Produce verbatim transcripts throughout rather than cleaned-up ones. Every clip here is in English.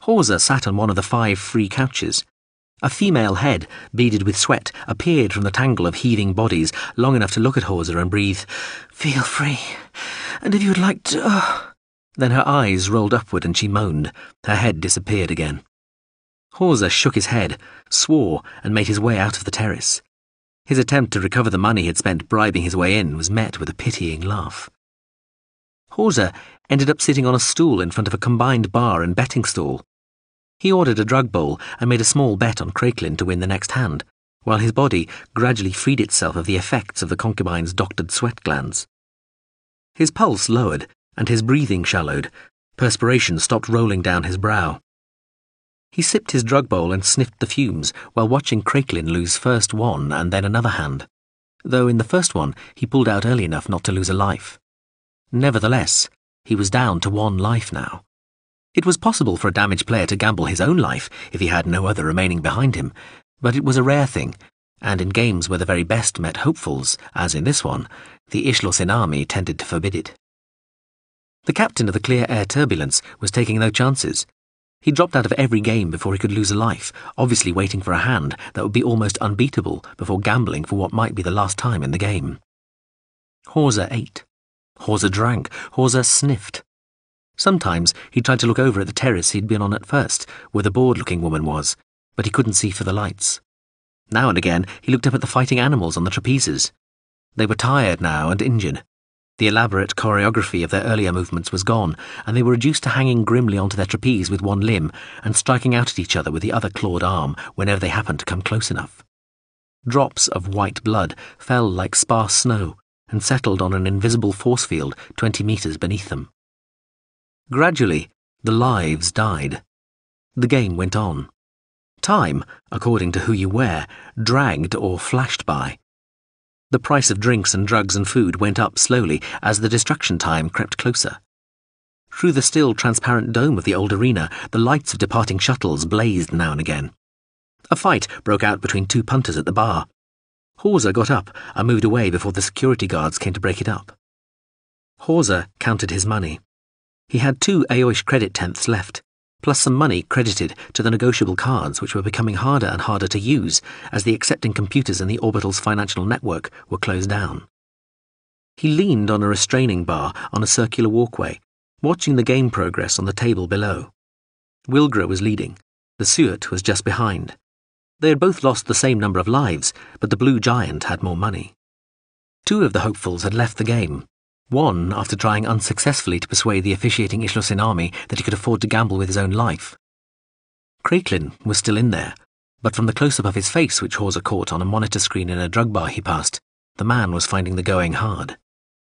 Hawser sat on one of the five free couches. A female head, beaded with sweat, appeared from the tangle of heaving bodies, long enough to look at Hawser and breathe, "Feel free, and if you would like to..." Oh. Then her eyes rolled upward and she moaned. Her head disappeared again. Hawser shook his head, swore, and made his way out of the terrace. His attempt to recover the money he had spent bribing his way in was met with a pitying laugh. Hawser ended up sitting on a stool in front of a combined bar and betting stall. He ordered a drug bowl and made a small bet on Craiklin to win the next hand, while his body gradually freed itself of the effects of the concubine's doctored sweat glands. His pulse lowered and his breathing shallowed. Perspiration stopped rolling down his brow. He sipped his drug bowl and sniffed the fumes while watching Craiklin lose first one and then another hand, though in the first one he pulled out early enough not to lose a life. Nevertheless, he was down to one life now. It was possible for a damaged player to gamble his own life if he had no other remaining behind him, but it was a rare thing, and in games where the very best met hopefuls, as in this one, the Ishlosin army tended to forbid it. The captain of the Clear Air Turbulence was taking no chances. He dropped out of every game before he could lose a life, obviously waiting for a hand that would be almost unbeatable before gambling for what might be the last time in the game. Hawser ate. Hawser drank. Hawser sniffed. Sometimes he tried to look over at the terrace he'd been on at first, where the bored-looking woman was, but he couldn't see for the lights. Now and again he looked up at the fighting animals on the trapezes. They were tired now and injured. The elaborate choreography of their earlier movements was gone, and they were reduced to hanging grimly onto their trapeze with one limb and striking out at each other with the other clawed arm whenever they happened to come close enough. Drops of white blood fell like sparse snow and settled on an invisible force field twenty metres beneath them. Gradually, the lives died. The game went on. Time, according to who you were, dragged or flashed by. The price of drinks and drugs and food went up slowly as the destruction time crept closer. Through the still transparent dome of the old arena, the lights of departing shuttles blazed now and again. A fight broke out between two punters at the bar. Hawser got up and moved away before the security guards came to break it up. Hawser counted his money. He had two Aoish credit tenths left, plus some money credited to the negotiable cards which were becoming harder and harder to use as the accepting computers in the orbital's financial network were closed down. He leaned on a restraining bar on a circular walkway, watching the game progress on the table below. Wilgra was leading. The Suet was just behind. They had both lost the same number of lives, but the Blue Giant had more money. Two of the hopefuls had left the game. One after trying unsuccessfully to persuade the officiating Ishlosin army that he could afford to gamble with his own life. Craiklin was still in there, but from the close-up of his face which Hawser caught on a monitor screen in a drug bar he passed, the man was finding the going hard.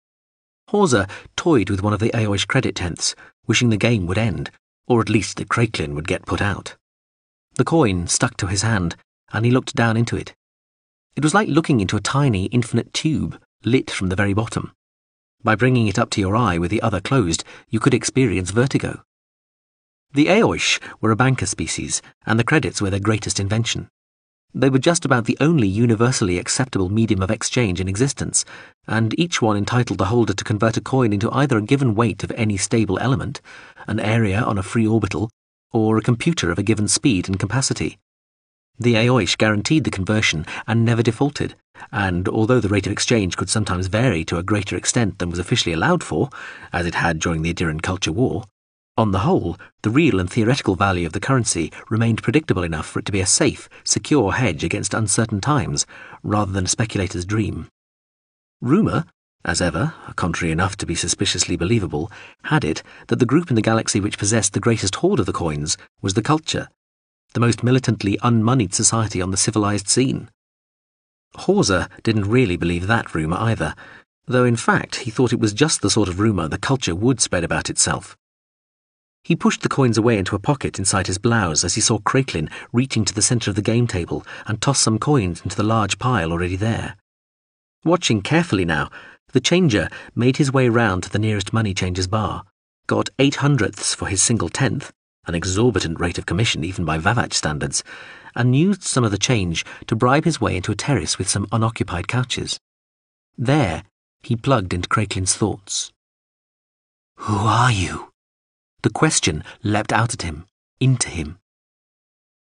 Hawser toyed with one of the Aoish credit tenths, wishing the game would end, or at least that Craiklin would get put out. The coin stuck to his hand, and he looked down into it. It was like looking into a tiny, infinite tube, lit from the very bottom. By bringing it up to your eye with the other closed, you could experience vertigo. The Aoish were a banker species, and the credits were their greatest invention. They were just about the only universally acceptable medium of exchange in existence, and each one entitled the holder to convert a coin into either a given weight of any stable element, an area on a free orbital, or a computer of a given speed and capacity. The Aoish guaranteed the conversion and never defaulted, and although the rate of exchange could sometimes vary to a greater extent than was officially allowed for, as it had during the Adiran Culture War, on the whole, the real and theoretical value of the currency remained predictable enough for it to be a safe, secure hedge against uncertain times, rather than a speculator's dream. Rumour, as ever, contrary enough to be suspiciously believable, had it that the group in the galaxy which possessed the greatest hoard of the coins was the Culture, the most militantly unmoneyed society on the civilized scene. Hawser didn't really believe that rumour either, though in fact he thought it was just the sort of rumour the Culture would spread about itself. He pushed the coins away into a pocket inside his blouse as he saw Craiklin reaching to the centre of the game table and toss some coins into the large pile already there. Watching carefully now, the changer made his way round to the nearest money changer's bar, got eight hundredths for his single tenth, an exorbitant rate of commission even by Vavach standards, and used some of the change to bribe his way into a terrace with some unoccupied couches. There, he plugged into Craiklin's thoughts. "Who are you?" The question leapt out at him, into him.